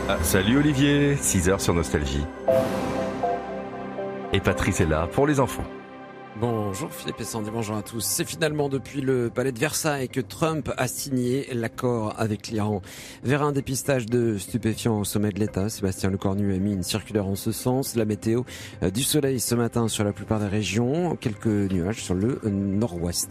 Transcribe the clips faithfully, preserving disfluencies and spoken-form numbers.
Ah, salut Olivier, six heures sur Nostalgie. Et Patrice est là pour les enfants. Bonjour Philippe et Sandy, bonjour à tous. C'est finalement depuis le palais de Versailles que Trump a signé l'accord avec l'Iran. Vers un dépistage de stupéfiants au sommet de l'État, Sébastien Lecornu a mis une circulaire en ce sens. La météo, du soleil ce matin sur la plupart des régions, quelques nuages sur le nord-ouest.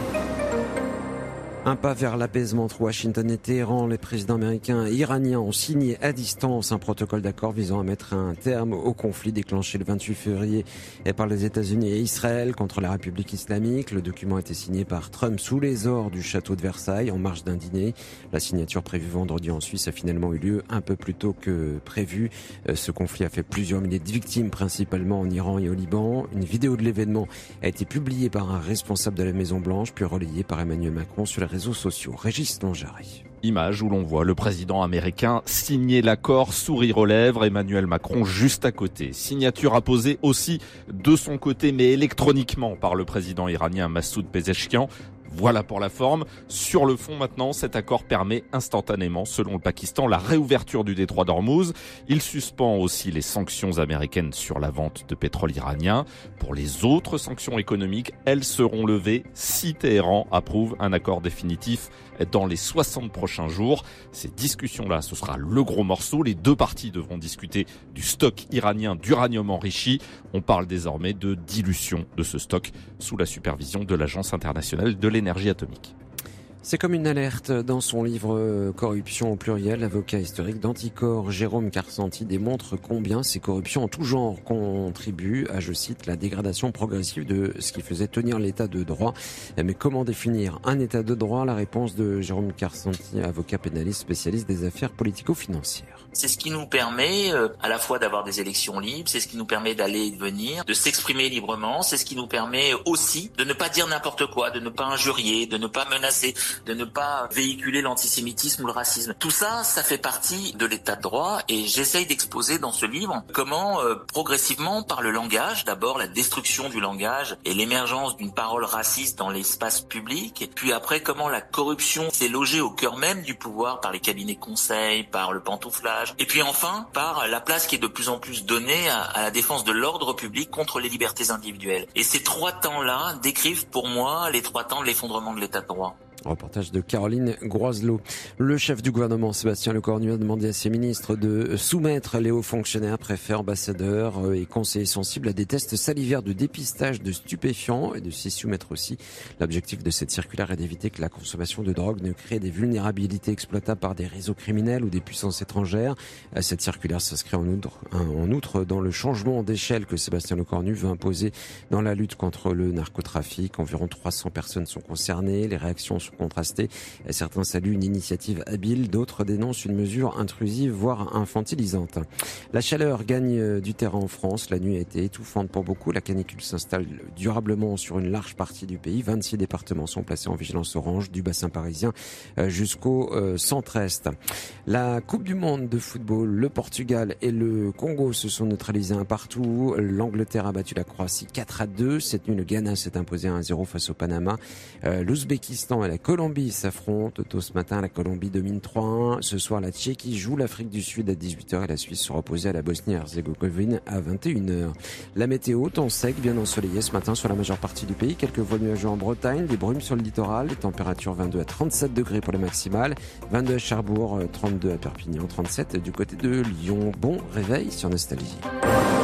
Un pas vers l'apaisement entre Washington et Téhéran. Les présidents américains et iraniens ont signé à distance un protocole d'accord visant à mettre un terme au conflit déclenché le vingt-huit février par les États-Unis et Israël contre la République islamique. Le document a été signé par Trump sous les ors du château de Versailles en marge d'un dîner. La signature prévue vendredi en Suisse a finalement eu lieu un peu plus tôt que prévu. Ce conflit a fait plusieurs milliers de victimes, principalement en Iran et au Liban. Une vidéo de l'événement a été publiée par un responsable de la Maison-Blanche, puis relayée par Emmanuel Macron sur les réseaux sociaux. Régis Longary. Image où l'on voit le président américain signer l'accord, sourire aux lèvres, Emmanuel Macron juste à côté. Signature apposée aussi de son côté, mais électroniquement par le président iranien Massoud Pezeshkian. Voilà pour la forme. Sur le fond maintenant, cet accord permet instantanément, selon le Pakistan, la réouverture du détroit d'Ormuz. Il suspend aussi les sanctions américaines sur la vente de pétrole iranien. Pour les autres sanctions économiques, elles seront levées si Téhéran approuve un accord définitif dans les soixante prochains jours. Ces discussions-là, ce sera le gros morceau. Les deux parties devront discuter du stock iranien d'uranium enrichi. On parle désormais de dilution de ce stock sous la supervision de l'Agence internationale de l'énergie atomique. C'est comme une alerte. Dans son livre « Corruption au pluriel », l'avocat historique d'Anticor, Jérôme Carsanti, démontre combien ces corruptions en tout genre contribuent à, je cite, la dégradation progressive de ce qui faisait tenir l'état de droit. Mais comment définir un état de droit? La réponse de Jérôme Carsanti, avocat pénaliste spécialiste des affaires politico-financières. C'est ce qui nous permet euh, à la fois d'avoir des élections libres, c'est ce qui nous permet d'aller et de venir, de s'exprimer librement, c'est ce qui nous permet aussi de ne pas dire n'importe quoi, de ne pas injurier, de ne pas menacer, de ne pas véhiculer l'antisémitisme ou le racisme. Tout ça, ça fait partie de l'état de droit et j'essaye d'exposer dans ce livre comment euh, progressivement par le langage, d'abord la destruction du langage et l'émergence d'une parole raciste dans l'espace public, puis après comment la corruption s'est logée au cœur même du pouvoir par les cabinets conseils, par le pantouflage, et puis enfin par la place qui est de plus en plus donnée à, à la défense de l'ordre public contre les libertés individuelles. Et ces trois temps-là décrivent pour moi les trois temps de l'effondrement de l'état de droit. Reportage de Caroline Groiselot. Le chef du gouvernement, Sébastien Lecornu, a demandé à ses ministres de soumettre les hauts fonctionnaires, préfets, ambassadeurs et conseillers sensibles à des tests salivaires de dépistage de stupéfiants et de s'y soumettre aussi. L'objectif de cette circulaire est d'éviter que la consommation de drogue ne crée des vulnérabilités exploitables par des réseaux criminels ou des puissances étrangères. Cette circulaire s'inscrit en outre, en outre dans le changement d'échelle que Sébastien Lecornu veut imposer dans la lutte contre le narcotrafic. Environ trois cents personnes sont concernées. Les réactions sont contrastées. Certains saluent une initiative habile, d'autres dénoncent une mesure intrusive, voire infantilisante. La chaleur gagne du terrain en France. La nuit a été étouffante pour beaucoup. La canicule s'installe durablement sur une large partie du pays. vingt-six départements sont placés en vigilance orange, du bassin parisien jusqu'au centre-est. La Coupe du monde de football, le Portugal et le Congo se sont neutralisés un partout. L'Angleterre a battu la Croatie quatre à deux. Cette nuit, le Ghana s'est imposé un zéro face au Panama. L'Ouzbékistan et la Colombie s'affrontent. Tôt ce matin, la Colombie domine trois à un. Ce soir, la Tchéquie joue l'Afrique du Sud à dix-huit heures et la Suisse sera opposée à la Bosnie-Herzégovine à vingt et une heures. La météo, temps sec, bien ensoleillé ce matin sur la majeure partie du pays. Quelques vols nuageux en Bretagne, des brumes sur le littoral. Les températures vingt-deux à trente-sept degrés pour les maximales. vingt-deux à Cherbourg, trente-deux à Perpignan, trente-sept du côté de Lyon. Bon réveil sur Nostalgie.